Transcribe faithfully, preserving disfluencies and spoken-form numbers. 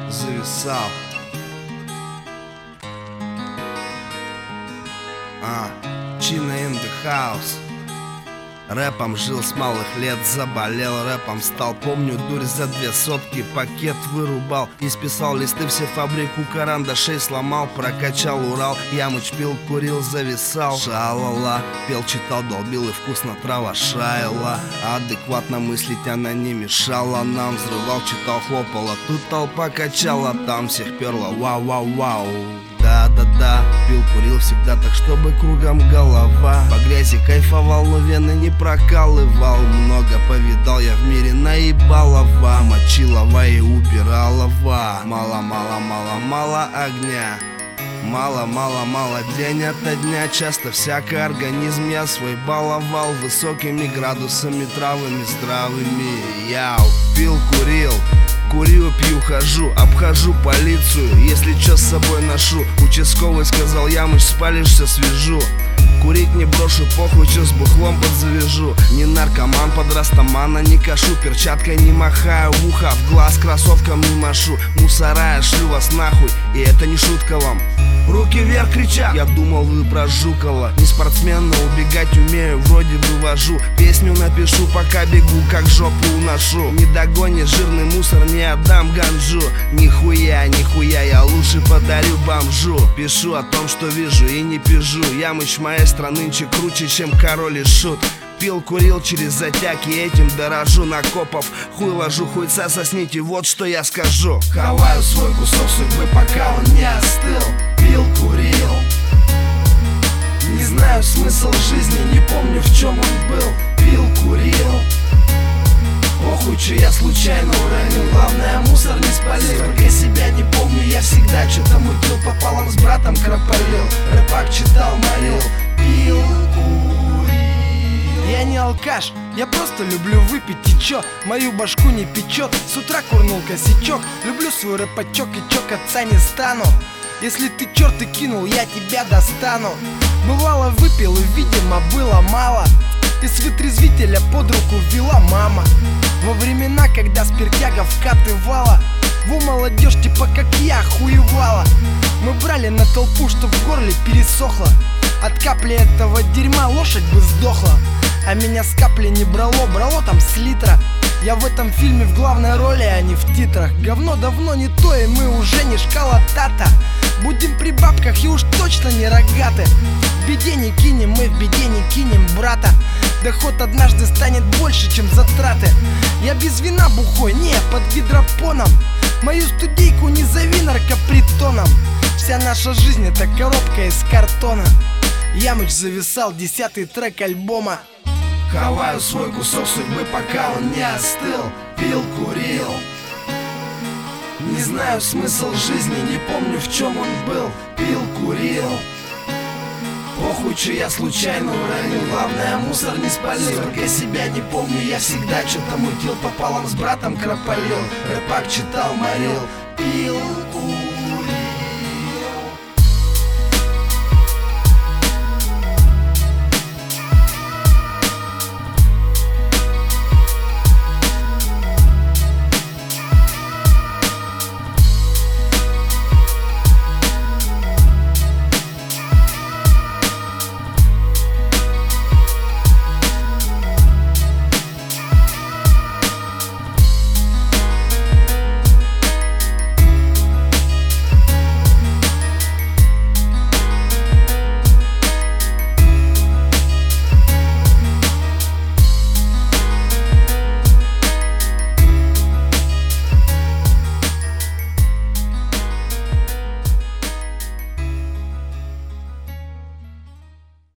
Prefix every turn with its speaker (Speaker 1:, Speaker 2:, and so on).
Speaker 1: зависал. А, China in the house. Рэпом жил с малых лет, заболел рэпом стал. Помню, дурь за две сотки пакет вырубал. И списал листы, все фабрику карандашей сломал. Прокачал Урал, Ямыч пил, курил, зависал. Шалала, пел, читал, долбил и вкусно трава шаяла. Адекватно мыслить она не мешала нам. Взрывал, читал, хлопала, тут толпа качала. Там всех перла, вау-вау-вау. Да-да-да, пил, курил всегда так, чтобы кругом голова. По грязи кайфовал, но вены не прокалывал. Много повидал я в мире, наебалова. Мочилова и убиралова. Мало-мало-мало-мало огня. Мало-мало-мало день ото дня. Часто всяко организм я свой баловал высокими градусами, травами здравыми. Яу, пил, курил, курю, пью, хожу, обхожу полицию, если чё с собой ношу. Участковый сказал: Ямыч, спалишься, свяжу. Курить не брошу, похуй, чё с бухлом подзавяжу. Не наркоман, под растамана не кашу. Перчаткой не махаю, в ухо, в глаз кроссовком не машу. Мусора, я шлю вас нахуй, и это не шутка вам. Руки вверх кричат, я думал, вы про Жукова. Не спортсмен, но убегать умею, вроде вывожу. Песню напишу, пока бегу, как жопу уношу. Не догонишь жирный мусор, не отдам ганжу. Нихуя, нихуя, я лучше подарю бомжу. Пишу о том, что вижу, и не пижу. Ямыч маэстро нынче круче, чем король и шут. Пил, курил через затяки, этим дорожу. Накопав хуй ложу, хуйца сосните, вот что я скажу.
Speaker 2: Хаваю свой кусок судьбы, пока он не остыл. Пил, курил, не знаю смысл жизни, не помню, в чем он был. Пил, курил, похуй, че я случайно уронил. Главное, мусор не спалил. Только себя не помню, я всегда что-то мутил. Пополам с братом кропалил, рэпак читал, молил. Пил, курил.
Speaker 3: Я не алкаш, я просто люблю выпить, и чё, мою башку не печет. С утра курнул косячок, люблю свой рэпачок, и чё, к отца не стану. Если ты черт и кинул, я тебя достану. Бывало выпил и, видимо, было мало. Из вытрезвителя под руку ввела мама. Во времена, когда спиртяга вкатывала, во молодежь типа как я хуевала. Мы брали на толпу, чтоб в горле пересохло. От капли этого дерьма лошадь бы сдохла. А меня с капли не брало, брало там с литра. Я в этом фильме в главной роли, а не в титрах. Говно давно не то, и мы уже не шкала тата. Будем при бабках и уж точно не рогаты. В беде не кинем, мы в беде не кинем брата. Доход однажды станет больше, чем затраты. Я без вина бухой, не, под гидропоном. Мою студейку не зови наркопритоном. Вся наша жизнь это коробка из картона. Ямыч зависал, десятый трек альбома.
Speaker 2: Хаваю свой кусок судьбы, пока он не остыл. Пил, курил, не знаю смысл жизни, не помню, в чем он был. Пил, курил, похуй, че я случайно уронил. Главное, мусор не спалил. Только себя не помню, я всегда что-то мутил. Пополам с братом кропалил, рэпак читал, молил. Пил, курил.